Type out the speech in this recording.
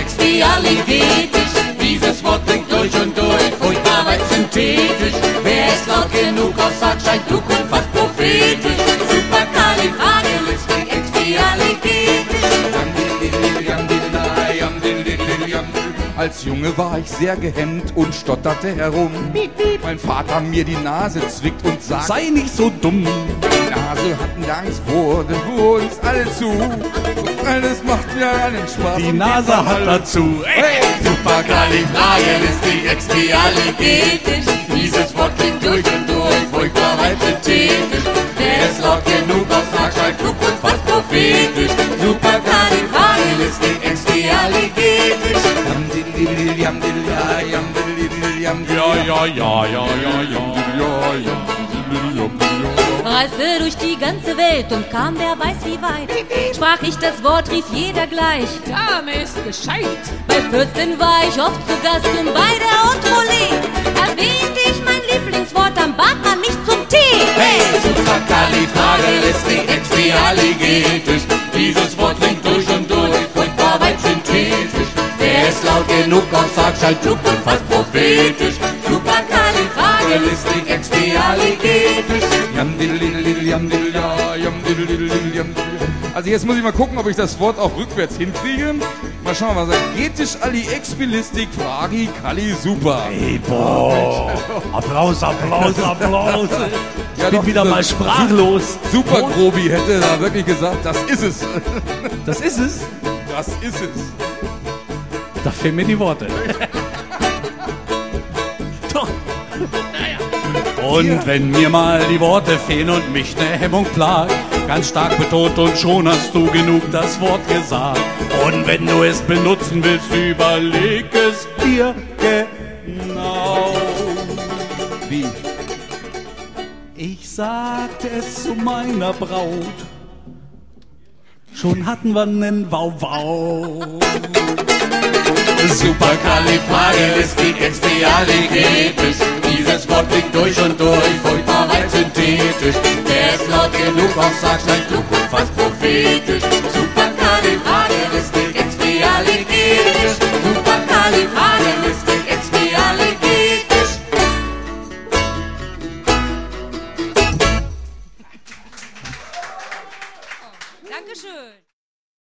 superkalifragilistikexpialigetisch. Dieses Wort klingt durch und durch, furchtbar weit synthetisch. Wer es laut genug aussagt, scheint klug und fast prophetisch. Superkalifragilistikexpialigetisch. Als Junge war ich sehr gehemmt und stotterte herum. Mein Vater mir die Nase zwickt und sagt, sei nicht so dumm. Die Nase hatten Angst vor uns alle zu. Das macht mir einen Spaß. Die Nase hat dazu. Hey! Superkalifragilistikexpialigetisch. Dieses Wort klingt durch und durch, furchtbar weit synthetisch. Wer es laut genug aussagt, scheint klug und fast prophetisch. Superkalifragilistikexpialigetisch. Reiste durch die ganze Welt und kam wer weiß wie weit. Sprach ich das Wort, rief jeder gleich. Dame ist gescheit. Bei 14 war ich oft zu Gast und bei der Entree erwähnte ich mein Lieblingswort, dann bat man mich zum Tee. Hey, superkalifragilistikexpialigetisch. Dieses Wort klingt durch und durch, furchtbar weit synthetisch. Wer es laut genug aussagt, scheint klug und fast prophetisch. Superkalifragilistikexpialigetisch. Also jetzt muss ich mal gucken, ob ich das Wort auch rückwärts hinkriege. Mal schauen, was sagt. Getisch ali expilistik fragi kali super. Hey, boah. Applaus, Applaus, Applaus. Ich Ja, bin doch, wieder dieser mal sprachlos. Super Grobi hätte da wirklich gesagt, das ist es. Das ist es. Das ist es. Da fehlen mir die Worte. Doch. Und wenn mir mal die Worte fehlen und mich ne Hemmung plagt, ganz stark betont und schon hast du genug das Wort gesagt. Und wenn du es benutzen willst, überleg es dir genau. Wie? Ich sagte es zu meiner Braut, schon hatten wir nen Wauwau. Superkalifragilistikexpialigetisch. Dieses Wort klingt durch und durch, furchtbar weit synthetisch. Wer es laut genug aussagt, scheint klug und fast prophetisch. Superkalifragilistikexpialigetisch.